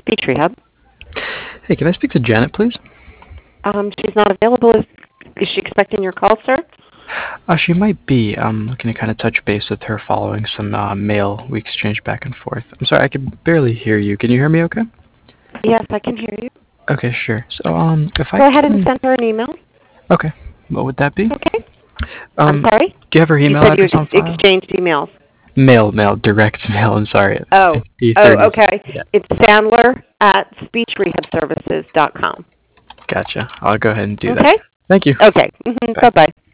Speech Rehab. Hey, can I speak to Janet, please? She's not available. Is she expecting your call, sir? She might be. I'm looking to kind of touch base with her following some mail we exchanged back and forth. I'm sorry, I can barely hear you. Can you hear me okay? Yes, I can hear you. Okay, sure. So, if I Go ahead and can... send her an email. Okay, what would that be? Okay. I'm sorry? Do you have her You email said you address on file? exchanged emails. Mail, direct mail, I'm sorry. Oh, E30. okay. Yeah, It's Sandler at speechrehabservices.com. gotcha. I'll go ahead and do that. Okay? Thank you. Okay. Bye. Bye-bye.